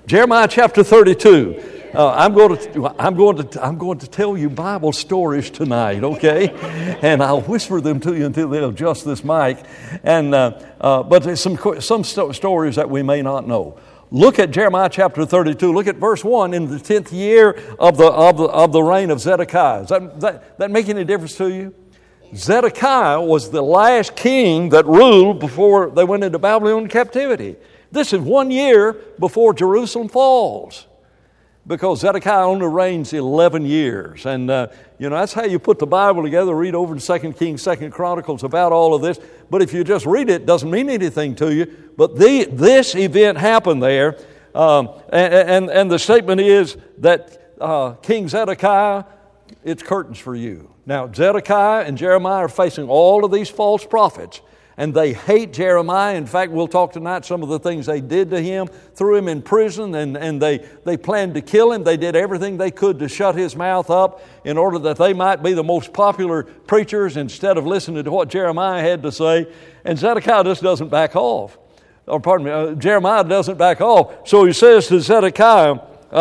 Jeremiah chapter 32. I'm going to tell you Bible stories tonight, okay? And I'll whisper them to you until they'll adjust this mic. And but there's some stories that we may not know. Look at Jeremiah chapter 32. Look at verse 1. In the 10th year of the reign of Zedekiah. Does that make any difference to you? Zedekiah was the last king that ruled before they went into Babylonian captivity. This is 1 year before Jerusalem falls, because Zedekiah only reigns 11 years. And, that's how you put the Bible together. Read over in 2 Kings, 2 Chronicles about all of this. But if you just read it doesn't mean anything to you. But this event happened there. And the statement is that King Zedekiah, it's curtains for you. Now, Zedekiah and Jeremiah are facing all of these false prophets. And they hate Jeremiah. In fact, we'll talk tonight some of the things they did to him, threw him in prison, and they planned to kill him. They did everything they could to shut his mouth up in order that they might be the most popular preachers instead of listening to what Jeremiah had to say. And Zedekiah just doesn't back off. Jeremiah doesn't back off. So he says to Zedekiah,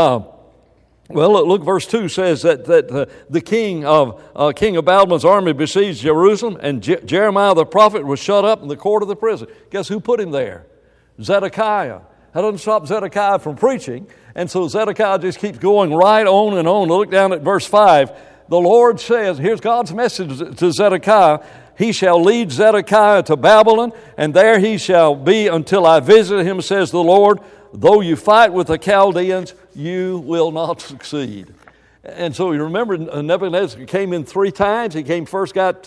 look, verse 2 says that the king of Babylon's army besieged Jerusalem, and Jeremiah the prophet was shut up in the court of the prison. Guess who put him there? Zedekiah. That doesn't stop Zedekiah from preaching, and so Zedekiah just keeps going right on and on. Look down at verse 5. The Lord says, here's God's message to Zedekiah, He shall lead Zedekiah to Babylon, and there he shall be until I visit him, says the Lord. Though you fight with the Chaldeans, you will not succeed. And so you remember Nebuchadnezzar came in 3 times. He first got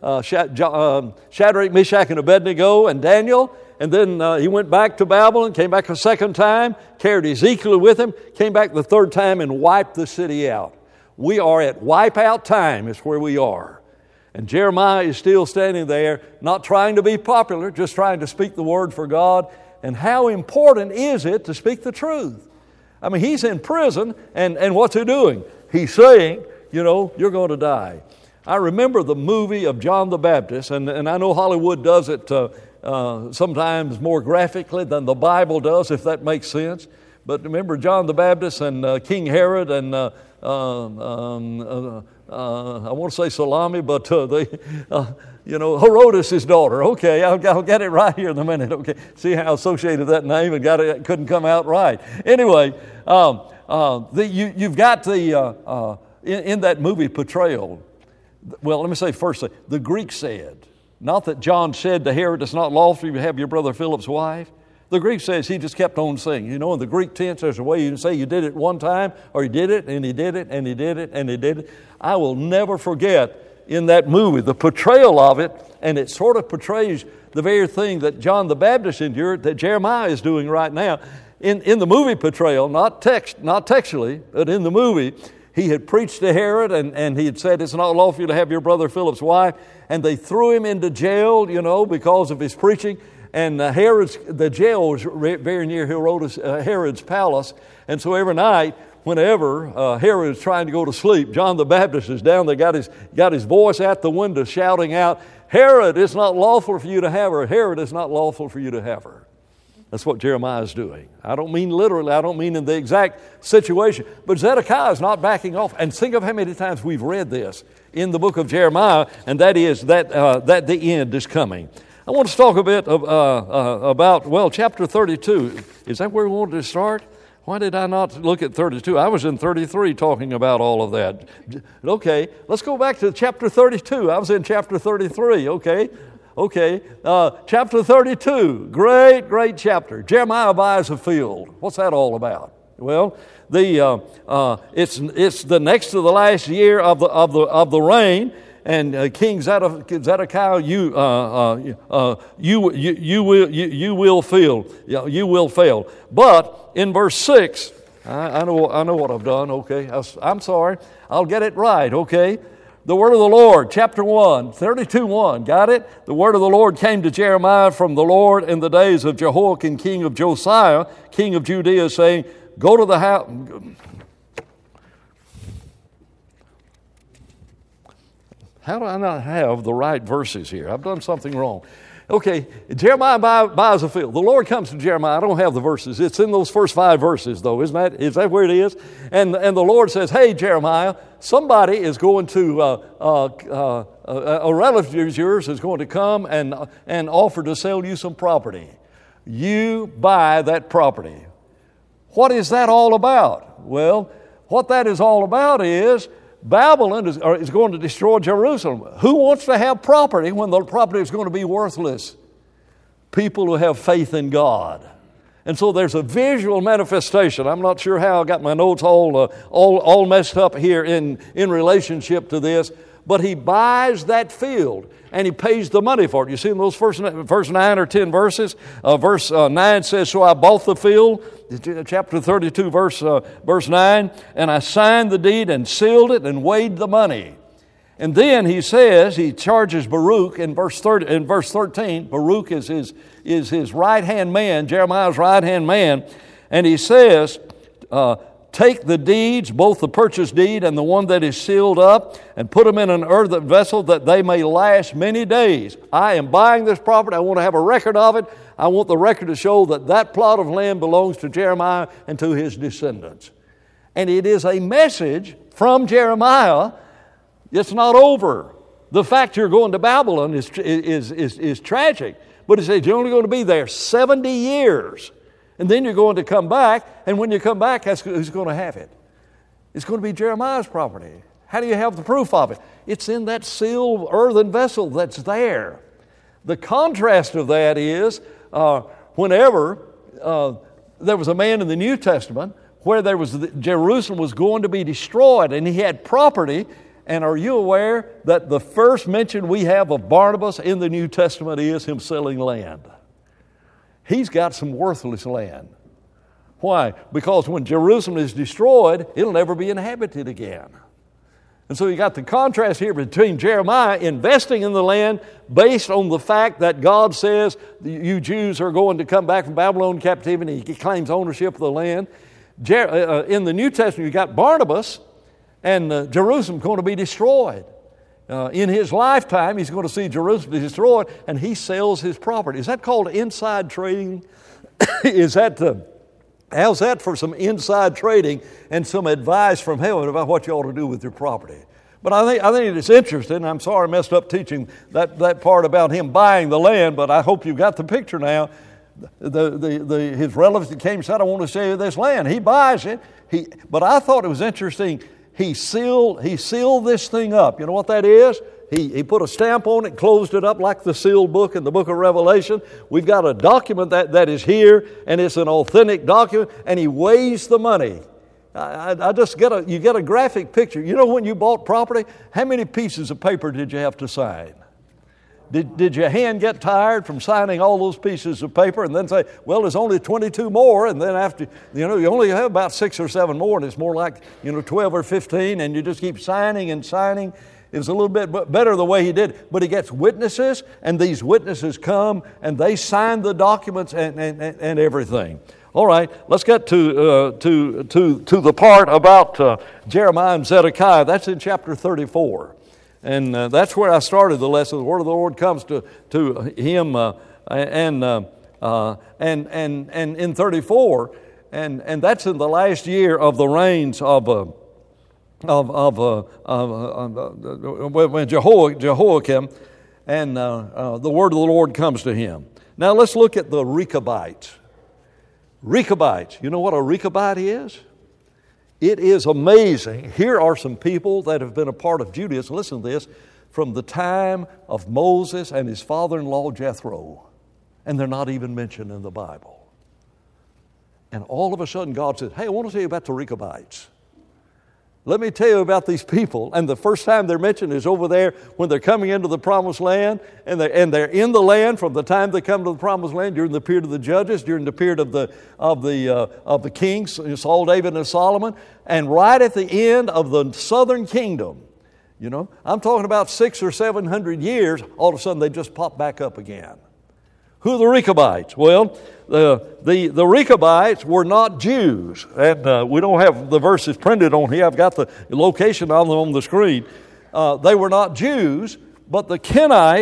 Shadrach, Meshach, and Abednego and Daniel. And then he went back to Babylon, came back a second time, carried Ezekiel with him, came back the third time and wiped the city out. We are at wipeout time is where we are. And Jeremiah is still standing there, not trying to be popular, just trying to speak the word for God. And how important is it to speak the truth? I mean, he's in prison, and what's he doing? He's saying, you're going to die. I remember the movie of John the Baptist, and I know Hollywood does it sometimes more graphically than the Bible does, if that makes sense. But remember John the Baptist and King Herod and I want to say Salome, but Herodes' daughter. Okay, I'll get it right here in a minute. Okay, see how I associated that name and it couldn't come out right. Anyway, you've got in that movie portrayal. Well, let me say first, the Greek said, not that John said to Herod, it's not lawful for you to have your brother Philip's wife. The Greek says he just kept on saying. In the Greek tense, there's a way you can say you did it one time, or he did it, and he did it, and he did it, and he did it. I will never forget in that movie the portrayal of it, and it sort of portrays the very thing that John the Baptist endured that Jeremiah is doing right now. In the movie portrayal, not textually, but in the movie, he had preached to Herod, and he had said, it's not lawful for you to have your brother Philip's wife, and they threw him into jail, because of his preaching. And the jail was very near Herod's palace. And so every night, whenever Herod is trying to go to sleep, John the Baptist is down there, got his voice out the window shouting out, Herod, it's not lawful for you to have her. Herod, it's not lawful for you to have her. That's what Jeremiah is doing. I don't mean literally. I don't mean in the exact situation. But Zedekiah is not backing off. And think of how many times we've read this in the book of Jeremiah, and that is that the end is coming. I want to talk a bit about chapter 32. Is that where we wanted to start? Why did I not look at 32? I was in 33 talking about all of that. Okay, let's go back to chapter 32. I was in chapter 33, okay, chapter 32, great chapter. Jeremiah buys a field. What's that all about? Well, it's the next to the last year of the reign. And King Zedekiah, you will fail. But in verse 6, I know what I've done. Okay, I'm sorry. I'll get it right. Okay, the word of the Lord, chapter 1, 32:1. Got it? The word of the Lord came to Jeremiah from the Lord in the days of Jehoiakim, king of Josiah, king of Judea, saying, "Go to the house." How do I not have the right verses here? I've done something wrong. Okay, Jeremiah buys a field. The Lord comes to Jeremiah. I don't have the verses. It's in those first 5 verses, though. Is that where it is? And the Lord says, hey, Jeremiah, somebody is going to, a relative of yours is going to come and offer to sell you some property. You buy that property. What is that all about? Well, what that is all about is Babylon is going to destroy Jerusalem. Who wants to have property when the property is going to be worthless? People who have faith in God. And so there's a visual manifestation. I'm not sure how I got my notes all messed up here in relationship to this, but he buys that field and he pays the money for it. You see in those first 9 or 10 verses? Verse 9 says, so I bought the field, chapter 32, verse 9, and I signed the deed and sealed it and weighed the money. And then he says, he charges Baruch in verse 13. Baruch is his right-hand man, Jeremiah's right-hand man. And he says, take the deeds, both the purchase deed and the one that is sealed up, and put them in an earthen vessel that they may last many days. I am buying this property. I want to have a record of it. I want the record to show that that plot of land belongs to Jeremiah and to his descendants. And it is a message from Jeremiah. It's not over. The fact you're going to Babylon is tragic. But he says you're only going to be there 70 years. And then you're going to come back, and when you come back, who's going to have it? It's going to be Jeremiah's property. How do you have the proof of it? It's in that sealed earthen vessel that's there. The contrast of that is whenever there was a man in the New Testament where Jerusalem was going to be destroyed, and he had property. And are you aware that the first mention we have of Barnabas in the New Testament is him selling land? He's got some worthless land. Why? Because when Jerusalem is destroyed, it'll never be inhabited again. And so you got the contrast here between Jeremiah investing in the land based on the fact that God says you Jews are going to come back from Babylon captivity. He claims ownership of the land. In the New Testament, you got Barnabas, and Jerusalem's going to be destroyed. In his lifetime, he's going to see Jerusalem destroyed, and he sells his property. Is that called inside trading? How's that for some inside trading and some advice from heaven about what you ought to do with your property? But I think it's interesting. I'm sorry I messed up teaching that part about him buying the land, but I hope you've got the picture now. His relatives came and said, I want to sell you this land. He buys it. But I thought it was interesting. He sealed this thing up. You know what that is? He put a stamp on it, closed it up like the sealed book in the book of Revelation. We've got a document that is here, and it's an authentic document, and he weighs the money. You get a graphic picture. You know when you bought property, how many pieces of paper did you have to sign? Did your hand get tired from signing all those pieces of paper and then say, well, there's only 22 more, and then after, you only have about 6 or 7 more, and it's more like, 12 or 15, and you just keep signing and signing. It was a little bit better the way he did it. But he gets witnesses, and these witnesses come, and they sign the documents and everything. All right, let's get to the part about Jeremiah and Zedekiah. That's in chapter 34. And that's where I started the lesson. The word of the Lord comes to him and in 34, and that's in the last year of the reigns of Jehoiakim, and the word of the Lord comes to him. Now let's look at the Rechabites. Rechabites. You know what a Rechabite is? It is amazing. Here are some people that have been a part of Judaism. Listen to this. From the time of Moses and his father-in-law Jethro. And they're not even mentioned in the Bible. And all of a sudden God says, hey, I want to tell you about the Rechabites. Let me tell you about these people. And the first time they're mentioned is over there when they're coming into the Promised Land. And they're in the land from the time they come to the Promised Land during the period of the Judges, during the period of the kings, Saul, David, and Solomon. And right at the end of the southern kingdom, I'm talking about 600 or 700 years, all of a sudden they just pop back up again. Who are the Rechabites? Well, the Rechabites were not Jews. And we don't have the verses printed on here. I've got the location of them on the screen. They were not Jews, but the Kenites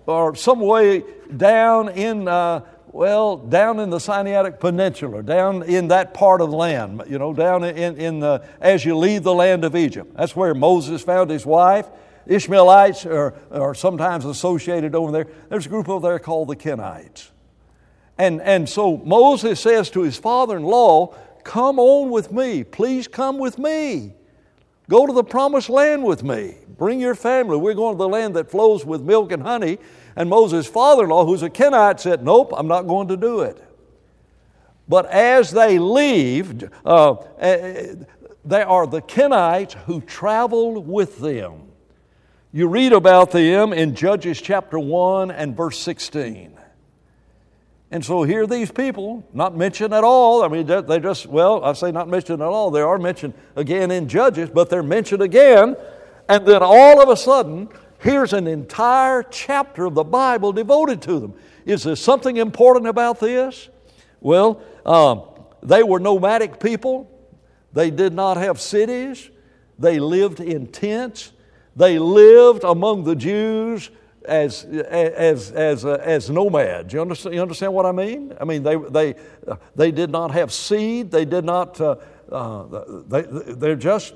or some way down in down in the Sinaitic Peninsula, down in that part of the land, down as you leave the land of Egypt. That's where Moses found his wife. Ishmaelites are sometimes associated over there. There's a group over there called the Kenites. And so Moses says to his father-in-law, come on with me. Please come with me. Go to the promised land with me. Bring your family. We're going to the land that flows with milk and honey. And Moses' father-in-law, who's a Kenite, said, nope, I'm not going to do it. But as they leave, they are the Kenites who traveled with them. You read about them in Judges chapter 1 and verse 16. And so here are these people, not mentioned at all. I mean, they just, I say not mentioned at all. They are mentioned again in Judges, but they're mentioned again. And then all of a sudden, here's an entire chapter of the Bible devoted to them. Is there something important about this? Well, they were nomadic people. They did not have cities. They lived in tents. They lived among the Jews as nomads. You understand what I mean? I mean, they did not have seed. They did not. They're just.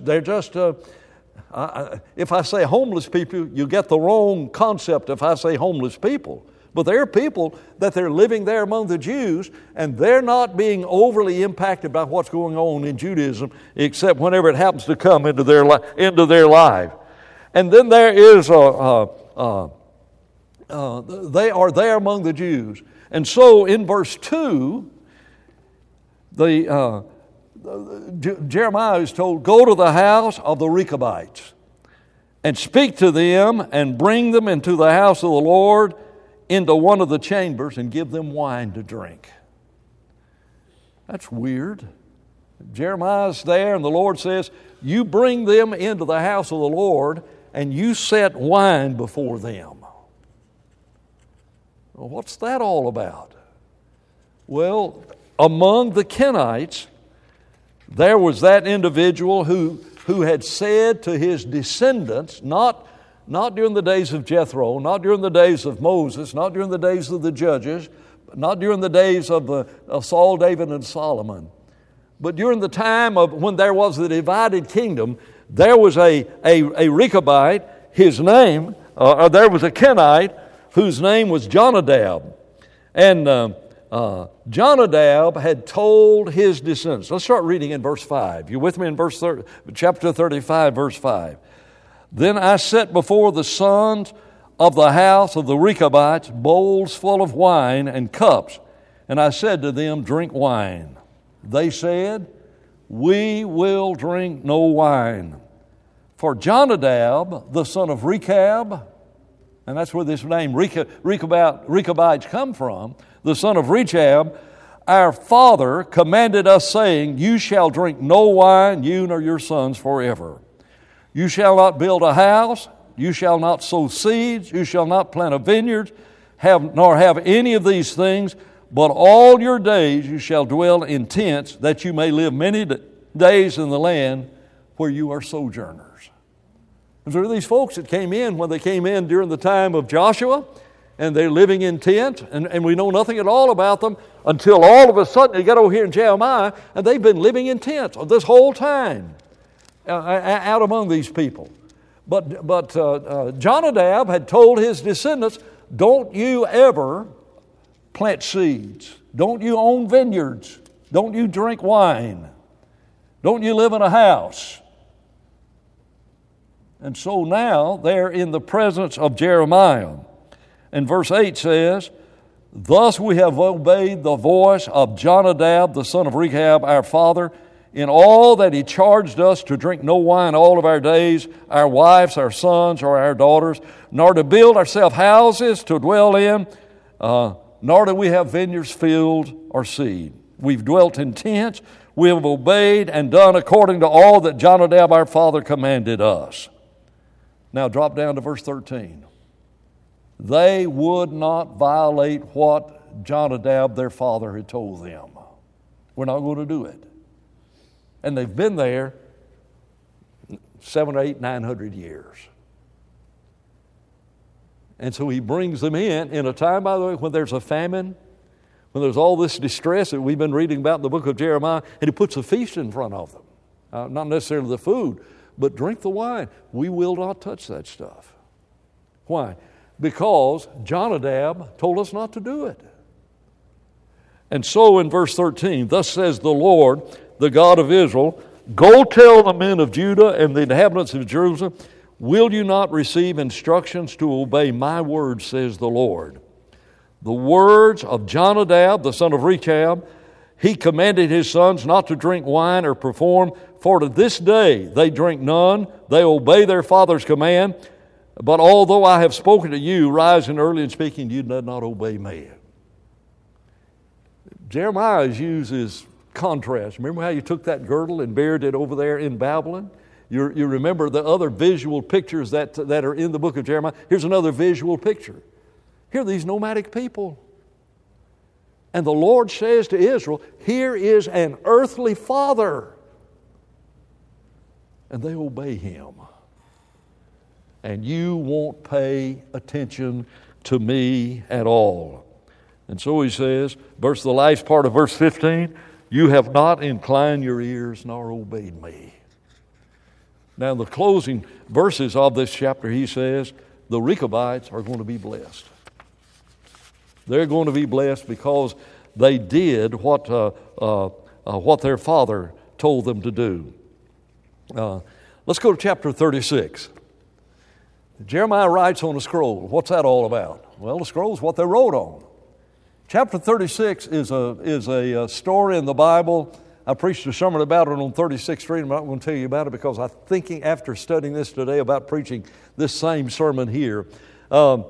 If I say homeless people, you get the wrong concept if I say homeless people. But there are people that they're living there among the Jews, and they're not being overly impacted by what's going on in Judaism, except whenever it happens to come into their life. And then there is they are there among the Jews. And so in verse 2, Jeremiah is told, go to the house of the Rechabites and speak to them and bring them into the house of the Lord into one of the chambers and give them wine to drink. That's weird. Jeremiah's there and the Lord says, you bring them into the house of the Lord and you set wine before them. Well, what's that all about? Well, among the Kenites, there was that individual who had said to his descendants, not during the days of Jethro, not during the days of Moses, not during the days of the judges, not during the days of Saul, David, and Solomon, but during the time of when there was the divided kingdom, there was a Rechabite, his name, or there was a Kenite whose name was Jonadab. And Jonadab had told his descendants. Let's start reading in verse 5. You with me in chapter 35, verse 5. Then I set before the sons of the house of the Rechabites bowls full of wine and cups, and I said to them, drink wine. They said, we will drink no wine. For Jonadab, the son of Rechab, and that's where this name Rechabites come from, the son of Rechab, our father commanded us, saying, you shall drink no wine, you nor your sons forever. You shall not build a house, you shall not sow seeds, you shall not plant a vineyard, nor have any of these things, but all your days you shall dwell in tents, that you may live many days in the land where you are sojourners. And so there are these folks that came in when they came in during the time of Joshua, and they're living in tents, and we know nothing at all about them until all of a sudden you get over here in Jeremiah, and they've been living in tents this whole time out among these people. But Jonadab had told his descendants, don't you ever plant seeds. Don't you own vineyards. Don't you drink wine. Don't you live in a house. And so now they're in the presence of Jeremiah. And verse 8 says, thus we have obeyed the voice of Jonadab, the son of Rechab, our father, in all that he charged us to drink no wine all of our days, our wives, our sons, or our daughters, nor to build ourselves houses to dwell in, nor do we have vineyards, field, or seed. We've dwelt in tents. We have obeyed and done according to all that Jonadab our father commanded us. Now drop down to verse 13. They would not violate what Jonadab their father had told them. We're not going to do it. And they've been there 700, 800, 900 years. And so he brings them in a time, by the way, when there's a famine, when there's all this distress that we've been reading about in the book of Jeremiah, and he puts a feast in front of them. Not necessarily the food, but drink the wine. We will not touch that stuff. Why? Because Jonadab told us not to do it. And so in verse 13, thus says the Lord, the God of Israel, go tell the men of Judah and the inhabitants of Jerusalem, will you not receive instructions to obey my words, says the Lord. The words of Jonadab, the son of Rechab, he commanded his sons not to drink wine or perform, for to this day they drink none, they obey their father's command. But although I have spoken to you, rising early and speaking, you did not obey me. Jeremiah uses contrast. Remember how you took that girdle and buried it over there in Babylon? You remember the other visual pictures that are in the book of Jeremiah. Here's another visual picture. Here are these nomadic people. And the Lord says to Israel, here is an earthly father. And they obey him. And you won't pay attention to me at all. And so he says, the last part of verse 15, you have not inclined your ears nor obeyed me. Now in the closing verses of this chapter, he says, the Rechabites are going to be blessed. They're going to be blessed because they did what their father told them to do. Let's go to chapter 36. Jeremiah writes on a scroll. What's that all about? Well, the scroll is what they wrote on. Chapter 36 is a story in the Bible. I preached a sermon about it on 36th Street. I'm not going to tell you about it because I'm thinking after studying this today about preaching this same sermon here of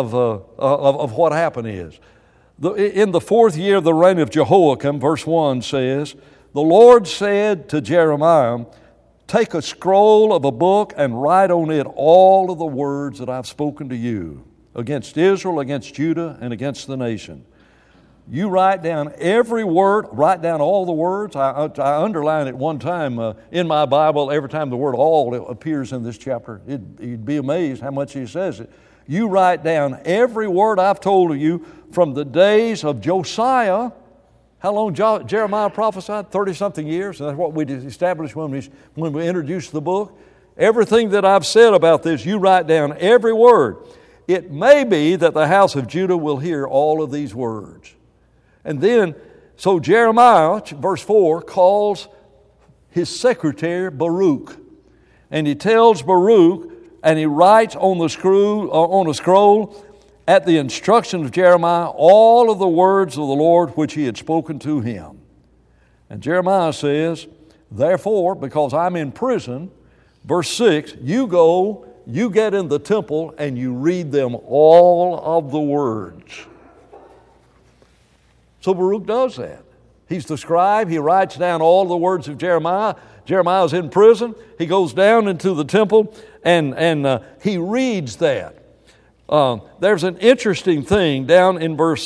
what happened is. In the 4th year of the reign of Jehoiakim, verse 1 says, the Lord said to Jeremiah, take a scroll of a book and write on it all of the words that I've spoken to you against Israel, against Judah, and against the nation. You write down every word, write down all the words. I underline it one time in my Bible. Every time the word all appears in this chapter, you'd be amazed how much he says it. You write down every word I've told you from the days of Josiah. How long Jeremiah prophesied? 30-something years. And that's what we established when we introduced the book. Everything that I've said about this, you write down every word. It may be that the house of Judah will hear all of these words. And then, so Jeremiah, verse 4, calls his secretary Baruch. And he tells Baruch, and he writes on a scroll at the instruction of Jeremiah all of the words of the Lord which he had spoken to him. And Jeremiah says, therefore, because I'm in prison, verse 6, you go, you get in the temple, and you read them all of the words. So Baruch does that. He's the scribe. He writes down all the words of Jeremiah. Jeremiah's in prison. He goes down into the temple, and he reads that. There's an interesting thing down in verse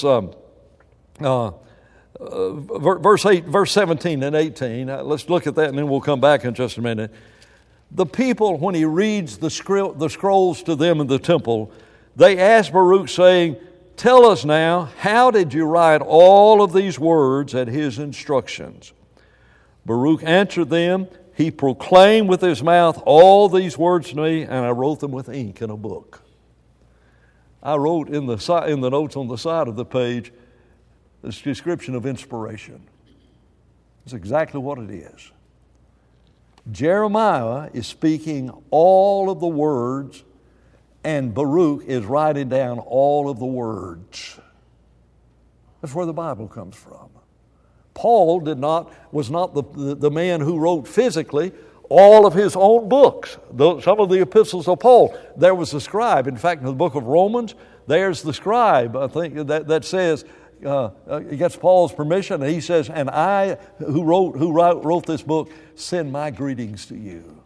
17 and 18. Let's look at that, and then we'll come back in just a minute. The people, when he reads the scrolls to them in the temple, they ask Baruch, saying, tell us now, how did you write all of these words at his instructions? Baruch answered them, he proclaimed with his mouth all these words to me, and I wrote them with ink in a book. I wrote in the notes on the side of the page this description of inspiration. It's exactly what it is. Jeremiah is speaking all of the words, and Baruch is writing down all of the words. That's where the Bible comes from. Paul was not the man who wrote physically all of his own books. Some of the epistles of Paul, there was a scribe. In fact, in the book of Romans, there's the scribe, I think, that says, he gets Paul's permission, and he says, and I, who wrote this book, send my greetings to you.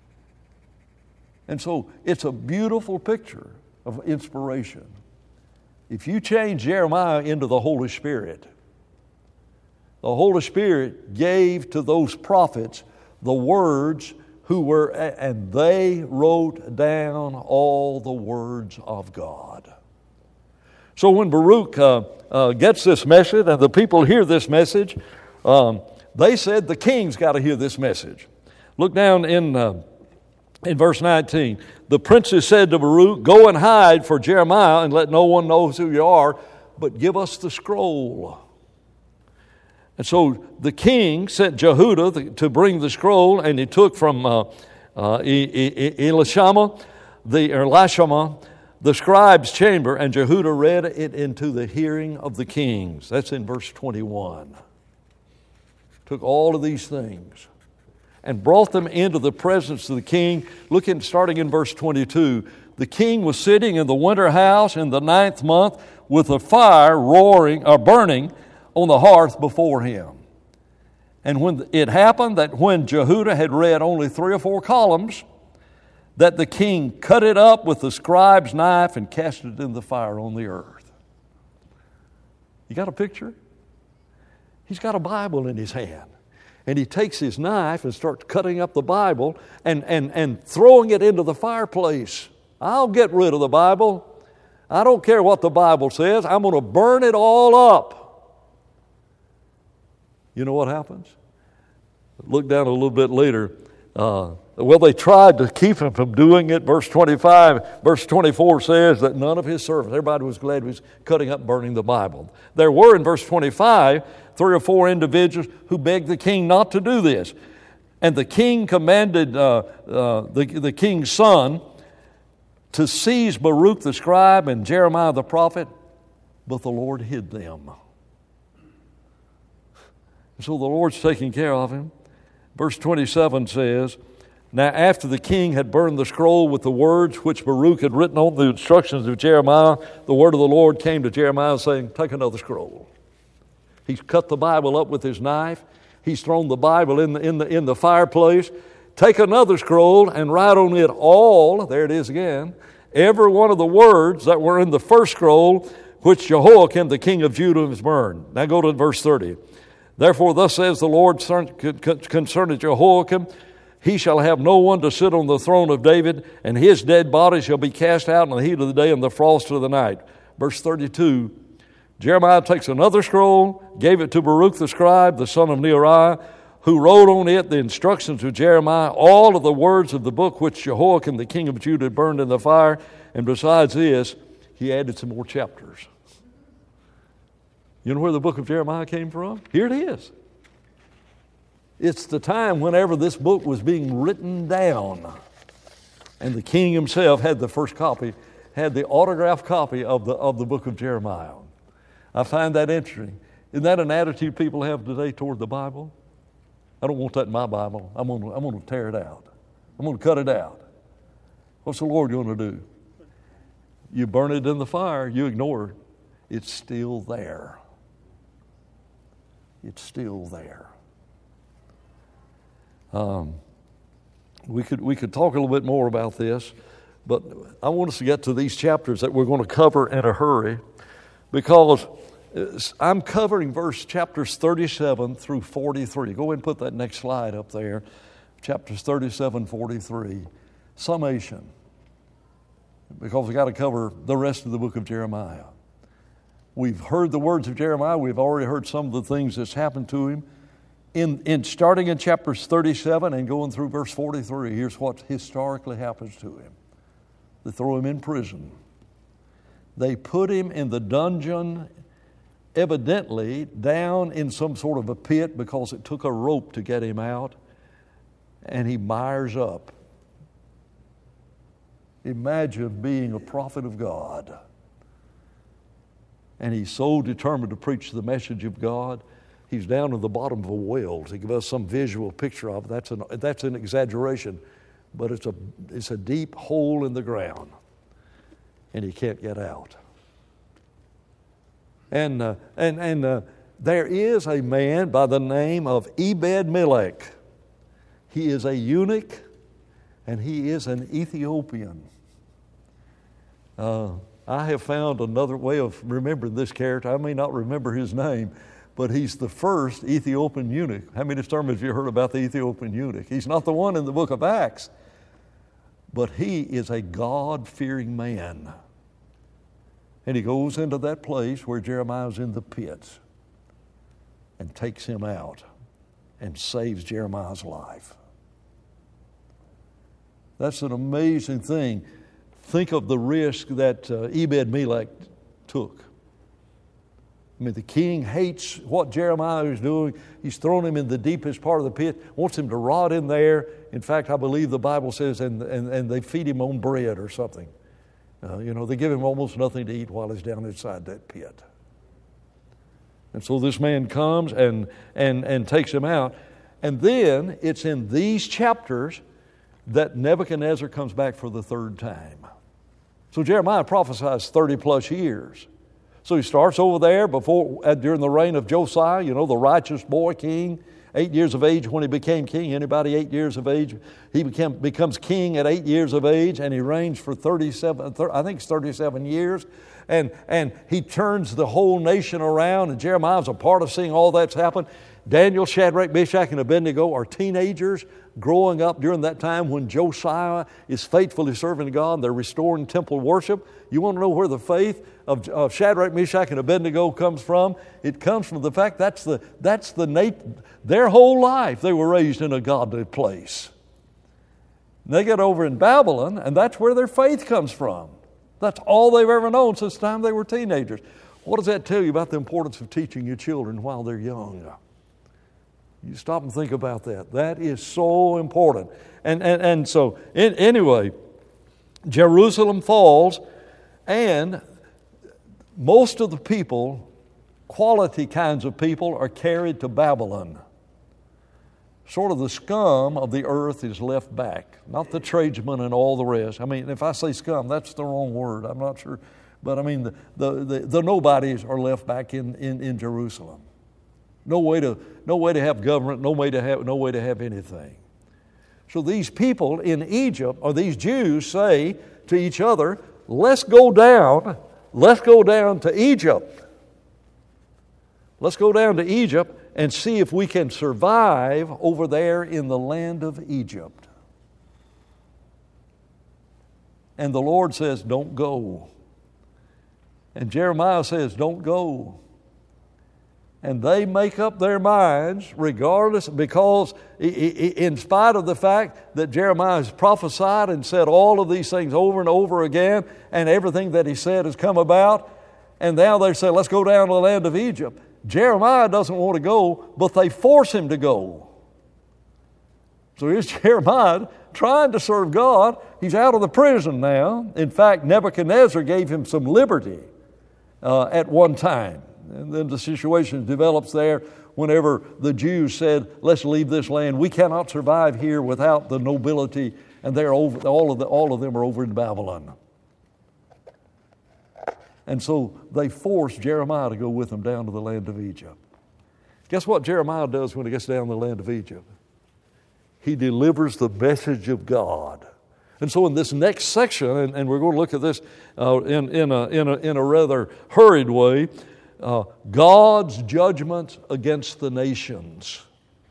And so it's a beautiful picture of inspiration. If you change Jeremiah into the Holy Spirit gave to those prophets the words and they wrote down all the words of God. So when Baruch gets this message and the people hear this message, they said the king's got to hear this message. Look down in verse 19. The princes said to Baruch, "Go and hide for Jeremiah and let no one know who you are, but give us the scroll." And so the king sent Jehudah to bring the scroll, and he took from Elishama, the scribe's chamber, and Jehudah read it into the hearing of the kings. That's in verse 21. Took all of these things and brought them into the presence of the king. Starting in verse 22. The king was sitting in the winter house in the 9th month with a fire burning on the hearth before him. And when it happened that when Jehudah had read only 3 or 4 columns, that the king cut it up with the scribe's knife and cast it in the fire on the earth. You got a picture? He's got a Bible in his hand. And he takes his knife and starts cutting up the Bible and throwing it into the fireplace. I'll get rid of the Bible. I don't care what the Bible says. I'm going to burn it all up. You know what happens? Look down a little bit later. They tried to keep him from doing it. Verse 25, verse 24 says that none of his servants, everybody was glad he was cutting up, burning the Bible. There were, in verse 25, 3 or 4 individuals who begged the king not to do this. And the king commanded the king's son to seize Baruch the scribe and Jeremiah the prophet, but the Lord hid them. So the Lord's taking care of him. Verse 27 says, "Now after the king had burned the scroll with the words which Baruch had written on the instructions of Jeremiah, the word of the Lord came to Jeremiah saying, 'Take another scroll.'" He's cut the Bible up with his knife. He's thrown the Bible in the fireplace. "Take another scroll and write on it all," there it is again, "every one of the words that were in the first scroll which Jehoiakim the king of Judah has burned." Now go to verse 30. "Therefore thus says the Lord concerning Jehoiakim, he shall have no one to sit on the throne of David, and his dead body shall be cast out in the heat of the day and the frost of the night." Verse 32, Jeremiah takes another scroll, gave it to Baruch the scribe, the son of Neriah, who wrote on it the instructions of Jeremiah, all of the words of the book which Jehoiakim the king of Judah had burned in the fire, and besides this, he added some more chapters. You know where the book of Jeremiah came from? Here it is. It's the time whenever this book was being written down. And the king himself had the first copy, had the autographed copy of the book of Jeremiah. I find that interesting. Isn't that an attitude people have today toward the Bible? I don't want that in my Bible. I'm going to tear it out. I'm going to cut it out. What's the Lord going to do? You burn it in the fire, you ignore it. It's still there. It's still there. We could talk a little bit more about this, but I want us to get to these chapters that we're going to cover in a hurry, because I'm covering chapters 37 through 43. Go ahead and put that next slide up there. Chapters 37, 43. Summation. Because we've got to cover the rest of the book of Jeremiah. We've heard the words of Jeremiah. We've already heard some of the things that's happened to him. In starting in chapters 37 and going through verse 43, here's what historically happens to him. They throw him in prison. They put him in the dungeon, evidently down in some sort of a pit, because it took a rope to get him out, and he mires up. Imagine being a prophet of God, and he's so determined to preach the message of God. He's down in the bottom of a well to give us some visual picture of it. That's an exaggeration, but it's a deep hole in the ground, and he can't get out. And there is a man by the name of Ebed-Melech. He is a eunuch, and he is an Ethiopian. I have found another way of remembering this character. I may not remember his name, but he's the first Ethiopian eunuch. How many sermons have you heard about the Ethiopian eunuch? He's not the one in the book of Acts, but he is a God-fearing man. And he goes into that place where Jeremiah's in the pits and takes him out and saves Jeremiah's life. That's an amazing thing. Think of the risk that Ebed-Melech took. I mean, the king hates what Jeremiah is doing. He's thrown him in the deepest part of the pit, wants him to rot in there. In fact, I believe the Bible says, and they feed him on bread or something. They give him almost nothing to eat while he's down inside that pit. And so this man comes and takes him out. And then it's in these chapters that Nebuchadnezzar comes back for the third time. So Jeremiah prophesies 30 plus years. So he starts over there during the reign of Josiah, the righteous boy king, 8 years of age when he became king. Anybody 8 years of age? He becomes king at 8 years of age, and he reigns for 37 years. And he turns the whole nation around, and Jeremiah's a part of seeing all that's happened. Daniel, Shadrach, Meshach, and Abednego are teenagers growing up during that time when Josiah is faithfully serving God. They're restoring temple worship. You want to know where the faith of Shadrach, Meshach, and Abednego comes from? It comes from the fact their whole life they were raised in a godly place. And they get over in Babylon, and that's where their faith comes from. That's all they've ever known since the time they were teenagers. What does that tell you about the importance of teaching your children while they're young? You stop and think about that. That is so important. And so, anyway, Jerusalem falls, and most of the people, quality kinds of people, are carried to Babylon. Sort of the scum of the earth is left back, not the tradesmen and all the rest. I mean, if I say scum, that's the wrong word. I'm not sure. But I mean, the nobodies are left back in Jerusalem. No way to have government, no way to have anything. So these people in Egypt, or these Jews, say to each other, let's go down to Egypt. Let's go down to Egypt and see if we can survive over there in the land of Egypt. And the Lord says, don't go. And Jeremiah says, don't go. And they make up their minds regardless, because in spite of the fact that Jeremiah has prophesied and said all of these things over and over again, and everything that he said has come about, and now they say, let's go down to the land of Egypt. Jeremiah doesn't want to go, but they force him to go. So here's Jeremiah trying to serve God. He's out of the prison now. In fact, Nebuchadnezzar gave him some liberty at one time. And then the situation develops there whenever the Jews said, let's leave this land. We cannot survive here without the nobility, and they're over, all of them are over in Babylon. And so they forced Jeremiah to go with them down to the land of Egypt. Guess what Jeremiah does when he gets down to the land of Egypt? He delivers the message of God. And so in this next section, and we're going to look at this in a rather hurried way, God's judgment against the nations.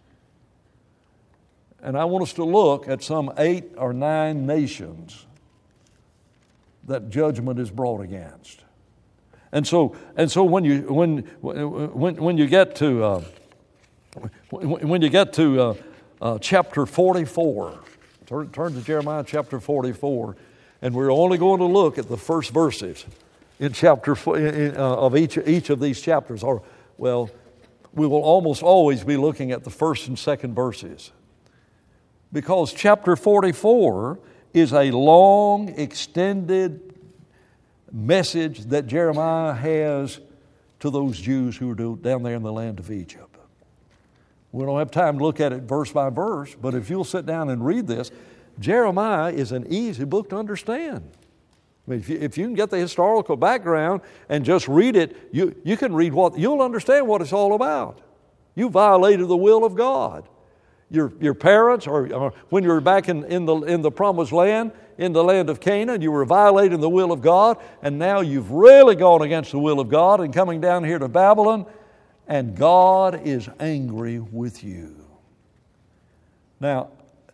And I want us to look at some 8 or 9 nations that judgment is brought against. And so when you get to chapter 44, turn to Jeremiah chapter 44, and we're only going to look at the first verses in chapter of each of these chapters. Or, well, we will almost always be looking at the first and second verses, because chapter 44 is a long, extended message that Jeremiah has to those Jews who are down there in the land of Egypt. We don't have time to look at it verse by verse, but if you'll sit down and read this, Jeremiah is an easy book to understand. I mean, if you can get the historical background and just read it, you can read you'll understand what it's all about. You violated the will of God. Your parents, or when you were back in the promised land, in the land of Canaan, you were violating the will of God, and now you've really gone against the will of God and coming down here to Babylon, and God is angry with you. Now,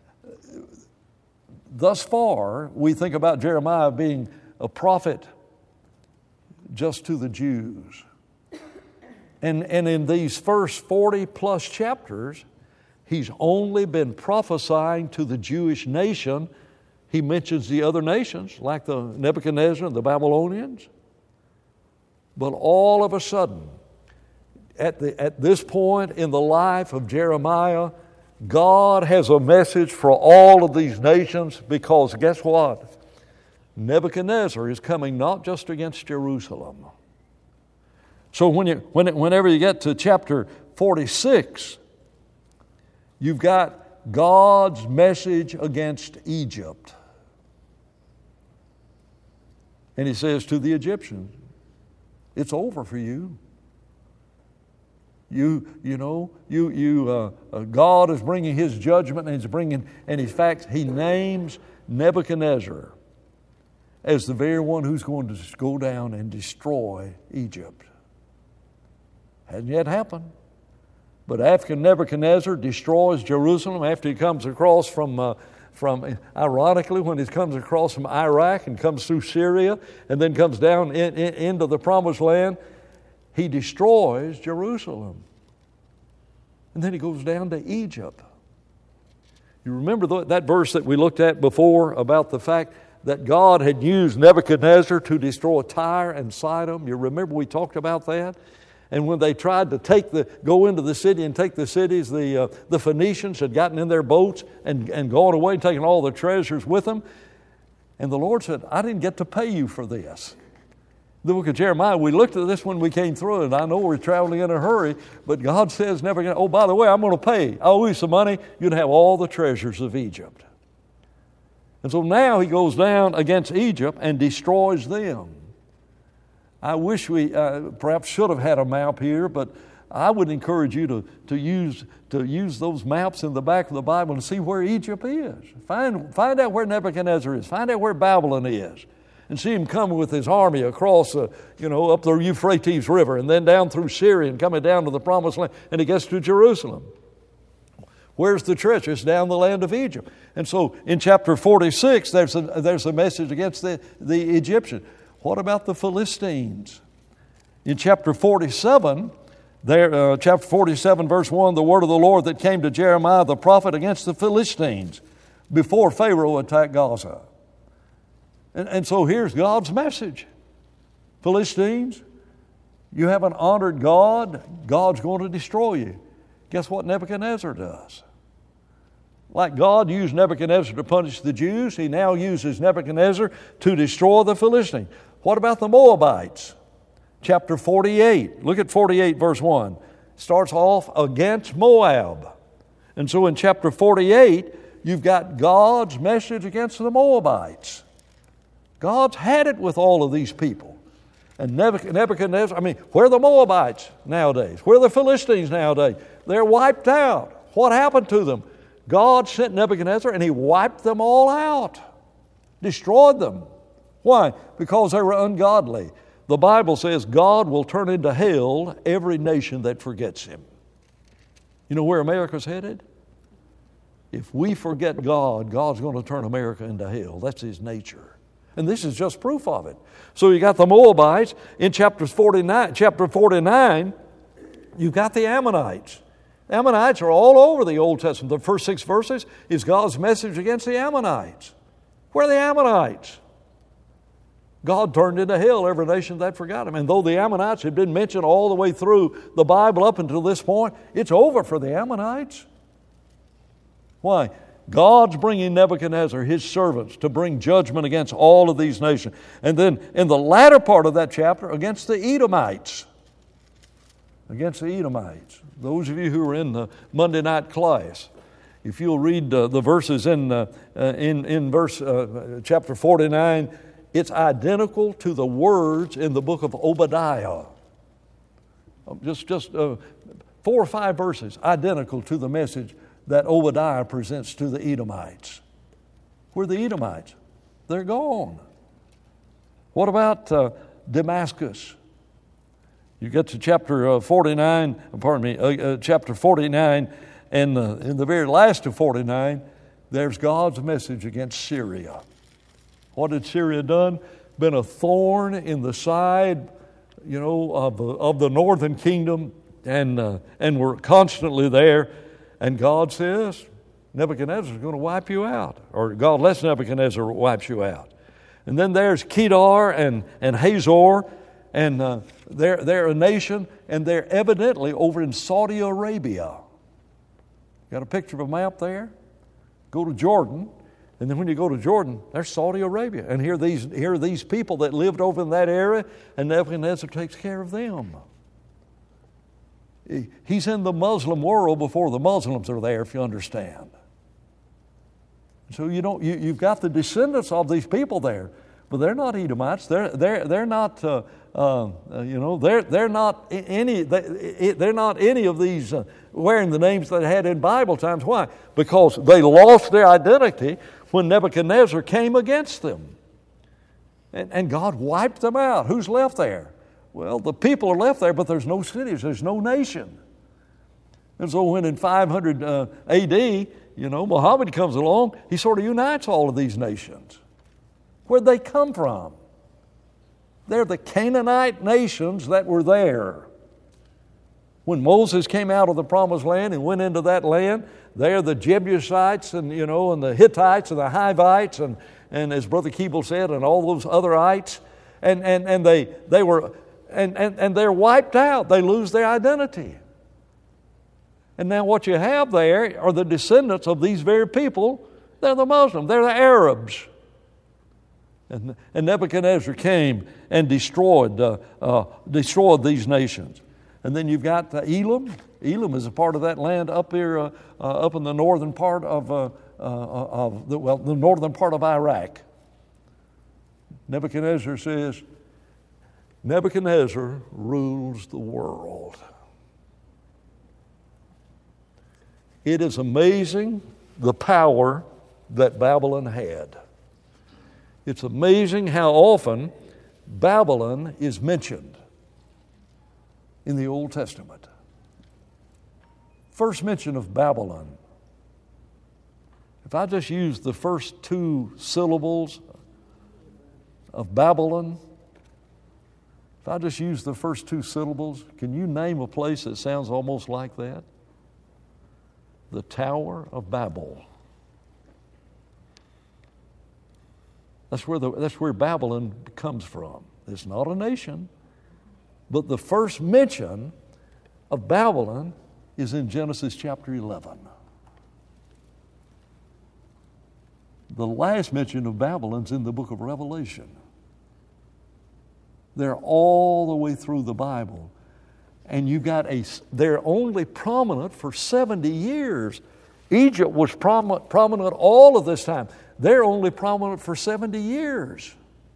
thus far, we think about Jeremiah being a prophet just to the Jews. And in these first 40 plus chapters, he's only been prophesying to the Jewish nation. He mentions the other nations, like the Nebuchadnezzar and the Babylonians. But all of a sudden, at this point in the life of Jeremiah, God has a message for all of these nations, because guess what? Nebuchadnezzar is coming not just against Jerusalem. So whenever you get to chapter 46, you've got God's message against Egypt. And he says to the Egyptians, it's over for you. God is bringing His judgment, and in fact, He names Nebuchadnezzar as the very one who's going to go down and destroy Egypt. Hasn't yet happened. But after Nebuchadnezzar destroys Jerusalem, after he comes across from ironically, when he comes across from Iraq and comes through Syria and then comes down into the Promised Land, he destroys Jerusalem. And then he goes down to Egypt. You remember that verse that we looked at before about the fact that God had used Nebuchadnezzar to destroy Tyre and Sidon? You remember we talked about that? And when they tried to go into the city and take the cities, the Phoenicians had gotten in their boats and gone away and taken all the treasures with them. And the Lord said, I didn't get to pay you for this. The book of Jeremiah, we looked at this when we came through it. I know we're traveling in a hurry, but God says never again, oh, by the way, I'm going to pay. I owe you some money. You'd have all the treasures of Egypt. And so now he goes down against Egypt and destroys them. I wish we perhaps should have had a map here, but I would encourage you to use those maps in the back of the Bible and see where Egypt is. Find out where Nebuchadnezzar is. Find out where Babylon is. And see him coming with his army across, up the Euphrates River and then down through Syria and coming down to the Promised Land, and he gets to Jerusalem. Where's the treasure? It's down the land of Egypt. And so in chapter 46, there's a message against the Egyptians. What about the Philistines? In chapter 47, chapter 47, verse 1, the word of the Lord that came to Jeremiah the prophet against the Philistines before Pharaoh attacked Gaza. And so here's God's message. Philistines, you haven't honored God, God's going to destroy you. Guess what Nebuchadnezzar does? Like God used Nebuchadnezzar to punish the Jews, he now uses Nebuchadnezzar to destroy the Philistines. What about the Moabites? Chapter 48. Look at 48, verse 1. Starts off against Moab. And so in chapter 48, you've got God's message against the Moabites. God's had it with all of these people. And Nebuchadnezzar, where are the Moabites nowadays? Where are the Philistines nowadays? They're wiped out. What happened to them? God sent Nebuchadnezzar and he wiped them all out. Destroyed them. Why? Because they were ungodly. The Bible says God will turn into hell every nation that forgets Him. You know where America's headed? If we forget God, God's going to turn America into hell. That's His nature. And this is just proof of it. So you got the Moabites. In chapter 49, you've got the Ammonites. The Ammonites are all over the Old Testament. The first 6 verses is God's message against the Ammonites. Where are the Ammonites? God turned into hell every nation that forgot Him. And though the Ammonites had been mentioned all the way through the Bible up until this point, it's over for the Ammonites. Why? God's bringing Nebuchadnezzar, his servants, to bring judgment against all of these nations. And then in the latter part of that chapter, against the Edomites. Against the Edomites. Those of you who are in the Monday night class, if you'll read the verses in chapter 49, it's identical to the words in the book of Obadiah. Just 4 or 5 verses identical to the message that Obadiah presents to the Edomites. Where are the Edomites? They're gone. What about Damascus? You get to chapter 49, chapter 49, and in the very last of 49, there's God's message against Syria. What had Syria done? Been a thorn in the side, of the northern kingdom, and we're constantly there. And God says, Nebuchadnezzar is going to wipe you out, or God lets Nebuchadnezzar wipes you out. And then there's Kedar and Hazor, and they're a nation, and they're evidently over in Saudi Arabia. Got a picture of a map there? Go to Jordan, and then when you go to Jordan, there's Saudi Arabia. And here are these people that lived over in that area, and Nebuchadnezzar takes care of them. He's in the Muslim world before the Muslims are there, if you understand. So you've got the descendants of these people there, but they're not Edomites. They're not they're not any of these wearing the names they had in Bible times. Why? Because they lost their identity when Nebuchadnezzar came against them, and God wiped them out. Who's left there? Well, the people are left there, but there's no cities, there's no nation. And so when in 500 A.D., Muhammad comes along, he sort of unites all of these nations. Where'd they come from? They're the Canaanite nations that were there. When Moses came out of the Promised Land and went into that land, they're the Jebusites and the Hittites and the Hivites and as Brother Keeble said, and all those other ites, and they were and they're wiped out. They lose their identity. And now what you have there are the descendants of these very people. They're the Muslims. They're the Arabs. And Nebuchadnezzar came and destroyed these nations. And then you've got Elam. Elam is a part of that land up here, up in the northern part of the northern part of Iraq. Nebuchadnezzar says, Nebuchadnezzar rules the world. It is amazing the power that Babylon had. It's amazing how often Babylon is mentioned in the Old Testament. First mention of Babylon. If I just use the first two syllables of Babylon, if I just use the first two syllables, can you name a place that sounds almost like that? The Tower of Babel. That's where Babylon comes from. It's not a nation, but the first mention of Babylon is in Genesis chapter 11. The last mention of Babylon's in the book of Revelation. They're all the way through the Bible. And they're only prominent for 70 years. Egypt was prominent all of this time. They're only prominent for 70 years.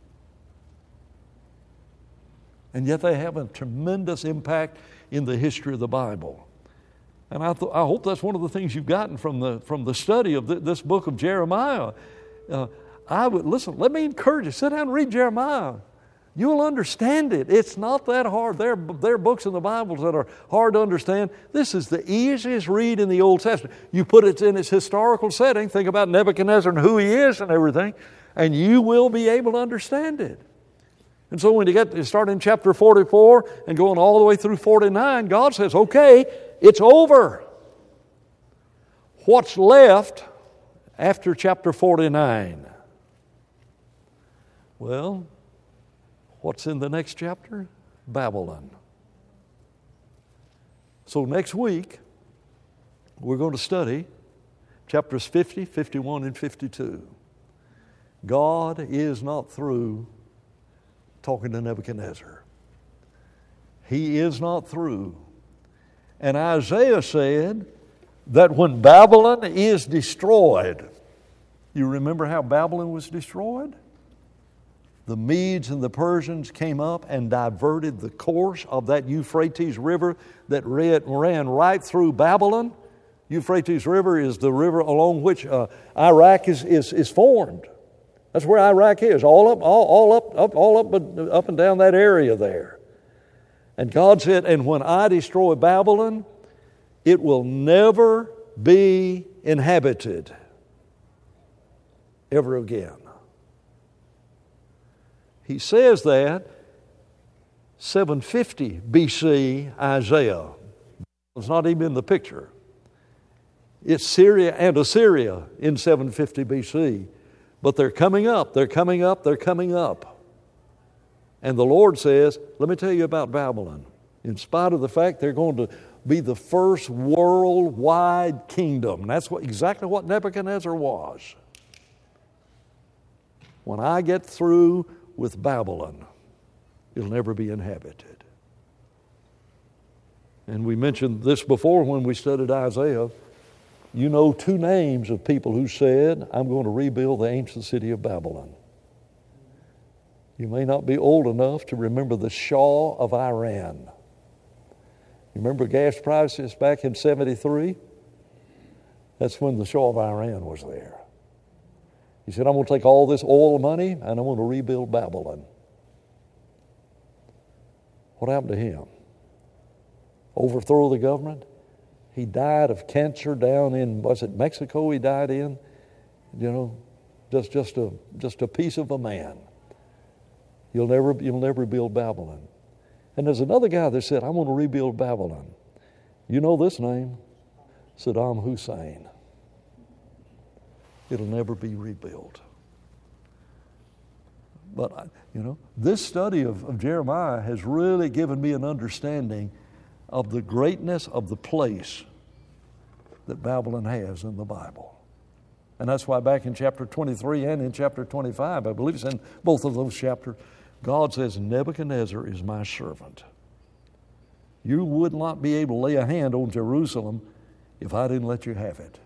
And yet they have a tremendous impact in the history of the Bible. And I hope that's one of the things you've gotten from the study of this book of Jeremiah. Listen, let me encourage you, sit down and read Jeremiah. You'll understand it. It's not that hard. There are books in the Bible that are hard to understand. This is the easiest read in the Old Testament. You put it in its historical setting, think about Nebuchadnezzar and who he is and everything, and you will be able to understand it. And so when you start in chapter 44 and going all the way through 49, God says, okay, it's over. What's left after chapter 49? Well, what's in the next chapter? Babylon. So next week, we're going to study chapters 50, 51, and 52. God is not through talking to Nebuchadnezzar. He is not through. And Isaiah said that when Babylon is destroyed, you remember how Babylon was destroyed? The Medes and the Persians came up and diverted the course of that Euphrates River that ran right through Babylon. Euphrates River is the river along which Iraq is formed. That's where Iraq is, all up and down that area there. And God said, and when I destroy Babylon, it will never be inhabited ever again. He says that 750 BC Isaiah. It's not even in the picture. It's Syria and Assyria in 750 BC. But they're coming up, they're coming up, they're coming up. And the Lord says, let me tell you about Babylon. In spite of the fact they're going to be the first worldwide kingdom. That's exactly what Nebuchadnezzar was. When I get through with Babylon, it'll never be inhabited. And we mentioned this before when we studied Isaiah. You know two names of people who said, I'm going to rebuild the ancient city of Babylon. You may not be old enough to remember the Shah of Iran. You remember gas prices back in 73? That's when the Shah of Iran was there. He said, I'm going to take all this oil money and I'm going to rebuild Babylon. What happened to him? Overthrow the government? He died of cancer down in, was it Mexico he died in? You know, just a piece of a man. You'll never build Babylon. And there's another guy that said, I'm going to rebuild Babylon. You know this name? Saddam Hussein. It'll never be rebuilt. But, this study of Jeremiah has really given me an understanding of the greatness of the place that Babylon has in the Bible. And that's why back in chapter 23 and in chapter 25, I believe it's in both of those chapters, God says, Nebuchadnezzar is my servant. You would not be able to lay a hand on Jerusalem if I didn't let you have it.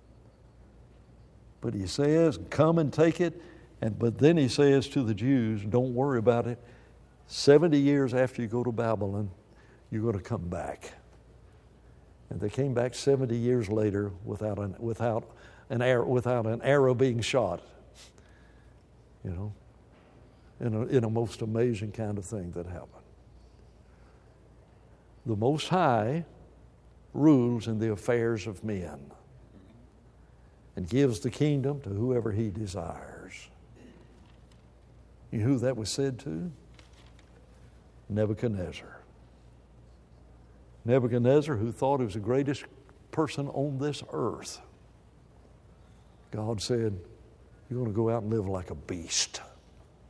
But he says, come and take it. But then he says to the Jews, don't worry about it. 70 years after you go to Babylon, you're going to come back. And they came back 70 years later without an arrow being shot. In a most amazing kind of thing that happened. The Most High rules in the affairs of men and gives the kingdom to whoever He desires. You know who that was said to? Nebuchadnezzar. Nebuchadnezzar, who thought he was the greatest person on this earth. God said, you're going to go out and live like a beast.